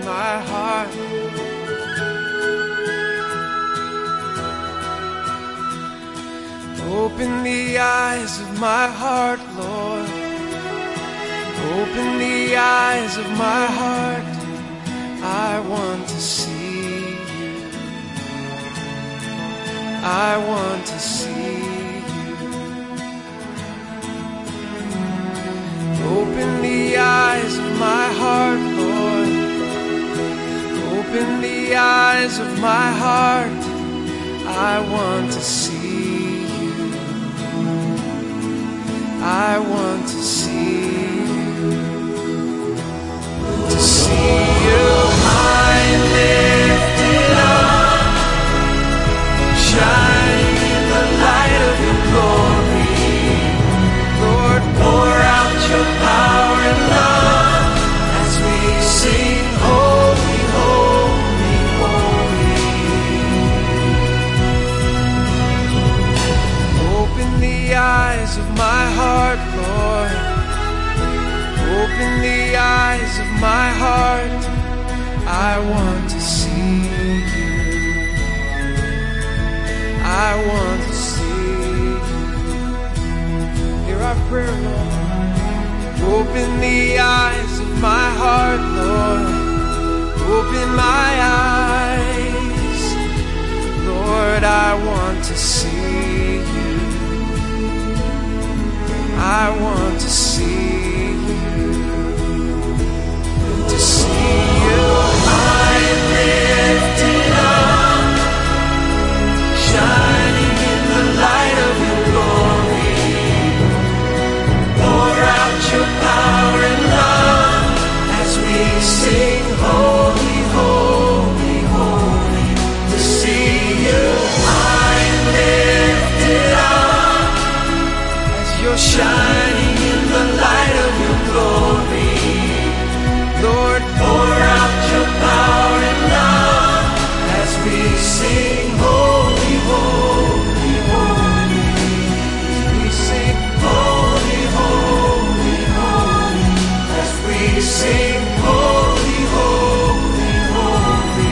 my heart. Open the eyes of my heart, Lord. Open the eyes of my heart. I want to see you. I want to see you. Open the eyes of my heart, Lord. Open the eyes of my heart. I want to see you. I want to see you. To see you high and lifted up, shining in the light of your glory. Lord, pour out your power and love as we sing, holy, holy, holy. Open the eyes of my heart, Lord. Open the eyes of my heart. I want to see you. I want to see you. Hear our prayer, Lord. Open the eyes of my heart, Lord. Open my eyes. Lord, I want to see you. I want to see you. To see you high and lifted up, shining in the light of your glory. Pour out your power and love as we sing, holy, holy, holy. To see you high and lifted up as you're shining in the light of your glory. Lord, pour out your power and love as we sing, holy, holy, holy. We sing, holy, holy, holy. As we sing, holy, holy, holy.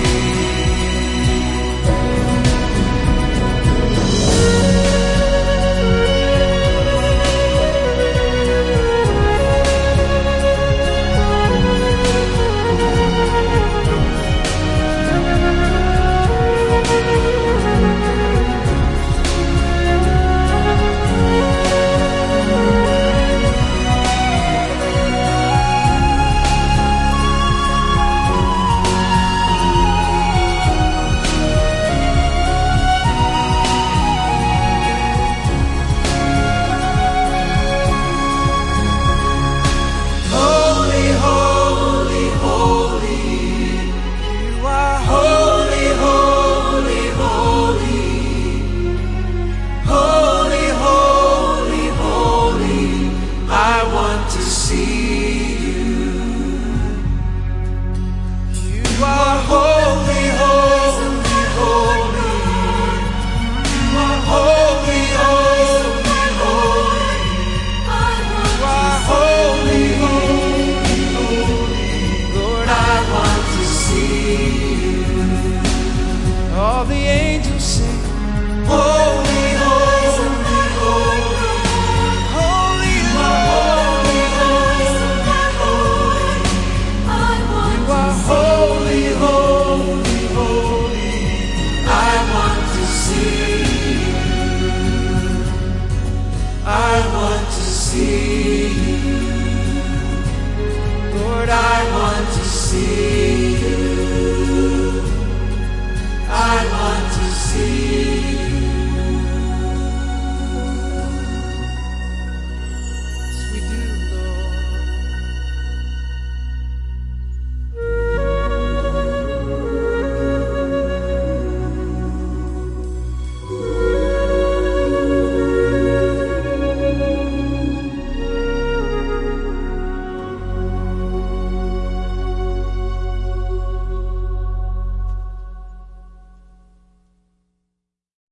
All the angels sing, holy, holy, holy, holy, holy, holy. You are holy, holy, holy. I want to see you. I want to see you. Lord, I want to see you.